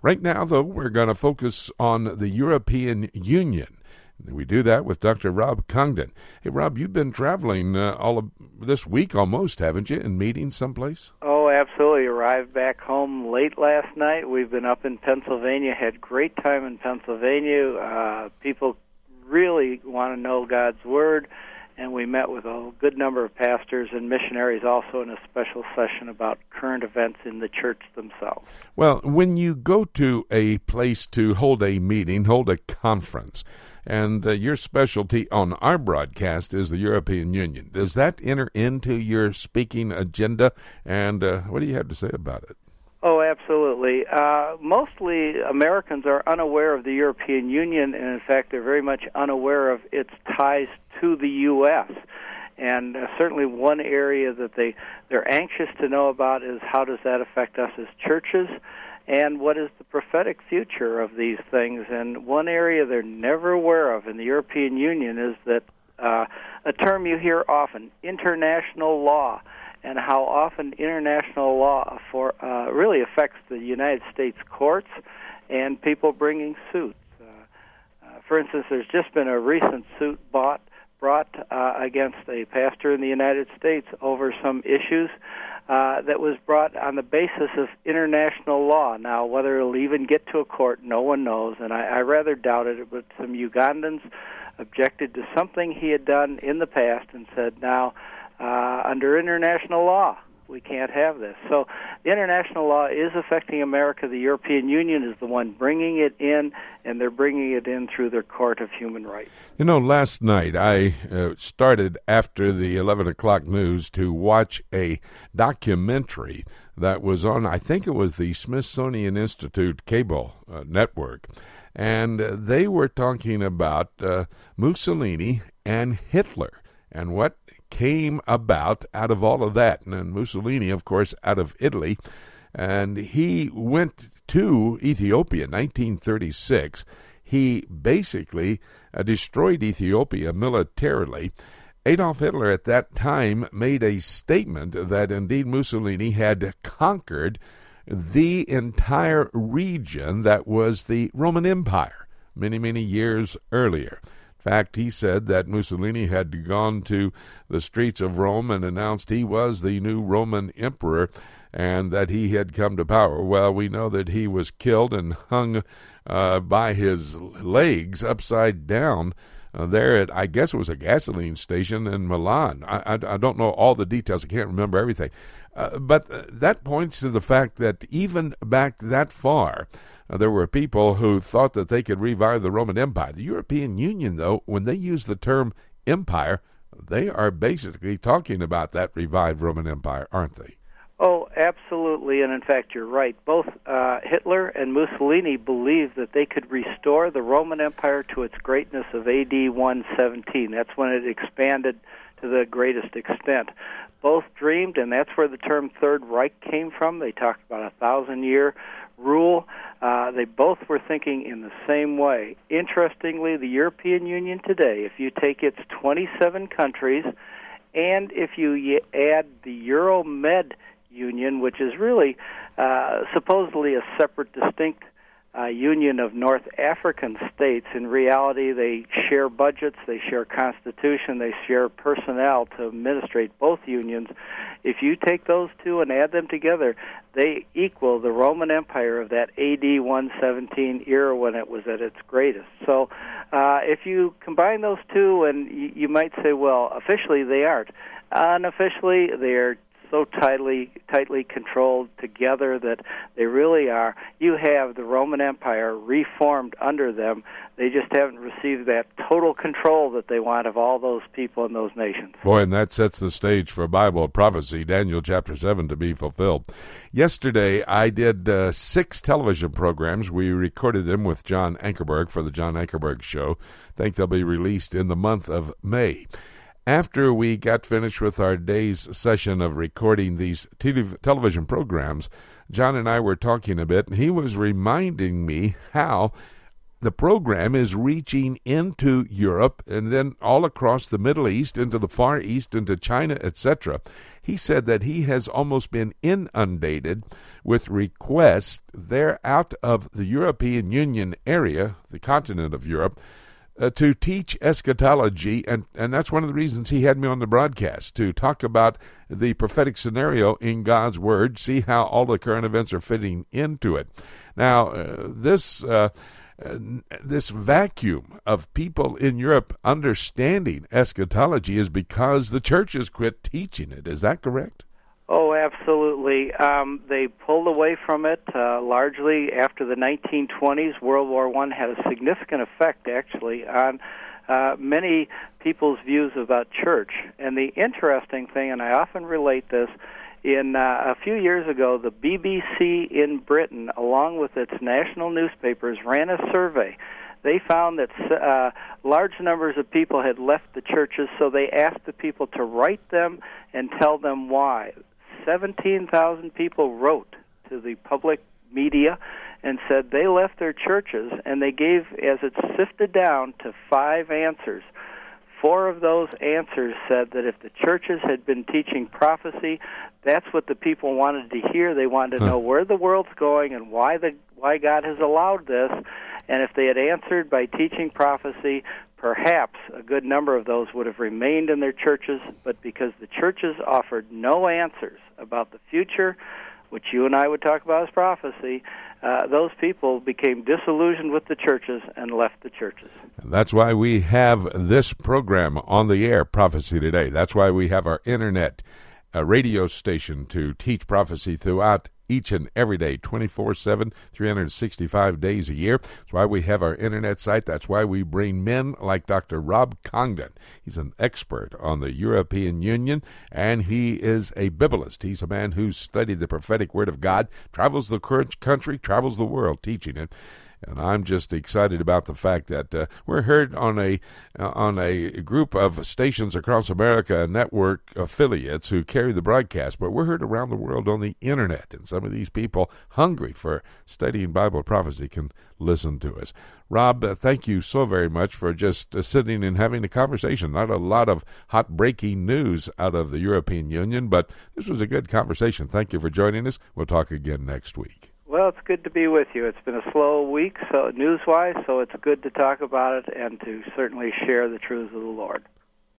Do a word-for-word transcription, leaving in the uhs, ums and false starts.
Right now, though, we're going to focus on the European Union. We do that with Doctor Rob Congdon. Hey, Rob, you've been traveling uh, all of this week almost, haven't you, in meetings someplace? Oh, absolutely. Arrived back home late last night. We've been up in Pennsylvania, had great time in Pennsylvania. Uh, people really want to know God's Word, and we met with a good number of pastors and missionaries also in a special session about current events in the church themselves. Well, when you go to a place to hold a meeting, hold a conference, and uh, your specialty on our broadcast is the European Union, does that enter into your speaking agenda, and uh, what do you have to say about it? Oh, absolutely. Uh, mostly Americans are unaware of the European Union, and in fact, they're very much unaware of its ties to the U S And uh, certainly one area that they, they're anxious to know about is how does that affect us as churches, and what is the prophetic future of these things. And one area they're never aware of in the European Union is that uh, a term you hear often, international law, and how often international law for uh, really affects the United States courts and people bringing suits. Uh, uh, for instance, there's just been a recent suit bought, brought uh, against a pastor in the United States over some issues uh, that was brought on the basis of international law. Now, whether it'll even get to a court, no one knows, and I, I rather doubted it, but some Ugandans objected to something he had done in the past and said, now, Uh, under international law, we can't have this. So the international law is affecting America. The European Union is the one bringing it in, and they're bringing it in through their Court of Human Rights. You know, last night I uh, started after the eleven o'clock news to watch a documentary that was on, I think it was the Smithsonian Institute cable uh, network, and uh, they were talking about uh, Mussolini and Hitler and what came about out of all of that. And Mussolini, of course, out of Italy, and he went to Ethiopia in nineteen thirty-six. He basically uh, destroyed Ethiopia militarily. Adolf Hitler at that time made a statement that indeed Mussolini had conquered the entire region that was the Roman Empire many, many years earlier. In fact, he said that Mussolini had gone to the streets of Rome and announced he was the new Roman emperor and that he had come to power. Well, we know that he was killed and hung uh, by his legs upside down uh, there at, I guess it was a gasoline station in Milan. I, I, I don't know all the details. I can't remember everything. Uh, but uh, that points to the fact that even back that far, Uh, there were people who thought that they could revive the Roman Empire. The European Union, though, when they use the term empire, they are basically talking about that revived Roman Empire, aren't they? Oh, absolutely, and in fact, you're right. Both uh, Hitler and Mussolini believed that they could restore the Roman Empire to its greatness of A D one seventeen. That's when it expanded to the greatest extent. Both dreamed, and that's where the term Third Reich came from. They talked about a thousand-year rule. Uh, they both were thinking in the same way. Interestingly, the European Union today, if you take its twenty-seven countries, and if you y- add the Euromed Union, which is really uh, supposedly a separate, distinct uh, union of North African states, in reality they share budgets, they share constitution, they share personnel to administrate both unions. If you take those two and add them together, they equal the Roman Empire of that A D one seventeen era when it was at its greatest. So uh, if you combine those two, and you, you might say, well, officially they aren't. Unofficially, they are so tightly tightly controlled together that they really are. You have the Roman Empire reformed under them. They just haven't received that total control that they want of all those people and those nations. Boy, and that sets the stage for Bible prophecy, Daniel chapter seven, to be fulfilled. Yesterday, I did uh, six television programs. We recorded them with John Ankerberg for the John Ankerberg Show. I think they'll be released in the month of May. After we got finished with our day's session of recording these te- television programs, John and I were talking a bit, and he was reminding me how the program is reaching into Europe and then all across the Middle East, into the Far East, into China, et cetera. He said that he has almost been inundated with requests there out of the European Union area, the continent of Europe, uh, to teach eschatology, and, and that's one of the reasons he had me on the broadcast, to talk about the prophetic scenario in God's Word, see how all the current events are fitting into it. Now, uh, this... Uh, Uh, this vacuum of people in Europe understanding eschatology is because the church has quit teaching it. Is that correct? Oh, absolutely. Um, they pulled away from it uh, largely after the nineteen twenties. World War One had a significant effect, actually, on uh, many people's views about church. And the interesting thing, and I often relate this, In uh, a few years ago, the B B C in Britain, along with its national newspapers, ran a survey. They found that uh, large numbers of people had left the churches, so they asked the people to write them and tell them why. seventeen thousand people wrote to the public media and said they left their churches, and they gave, as it sifted down, to five answers. Four of those answers said that if the churches had been teaching prophecy, that's what the people wanted to hear. They wanted to know where the world's going and why the why God has allowed this. And if they had answered by teaching prophecy, perhaps a good number of those would have remained in their churches. But because the churches offered no answers about the future, which you and I would talk about as prophecy, uh, those people became disillusioned with the churches and left the churches. That's why we have this program on the air, Prophecy Today. That's why we have our internet uh, radio station to teach prophecy throughout each and every day, twenty-four seven, three hundred sixty-five days a year. That's why we have our internet site. That's why we bring men like Doctor Rob Congdon. He's an expert on the European Union, and he is a Biblicist. He's a man who's studied the prophetic word of God, travels the country, travels the world teaching it. And I'm just excited about the fact that uh, we're heard on a uh, on a group of stations across America, network affiliates who carry the broadcast, but we're heard around the world on the internet. And some of these people hungry for studying Bible prophecy can listen to us. Rob, uh, thank you so very much for just uh, sitting and having a conversation. Not a lot of hot breaking news out of the European Union, but this was a good conversation. Thank you for joining us. We'll talk again next week. Well, it's good to be with you. It's been a slow week, so news-wise, so it's good to talk about it and to certainly share the truths of the Lord.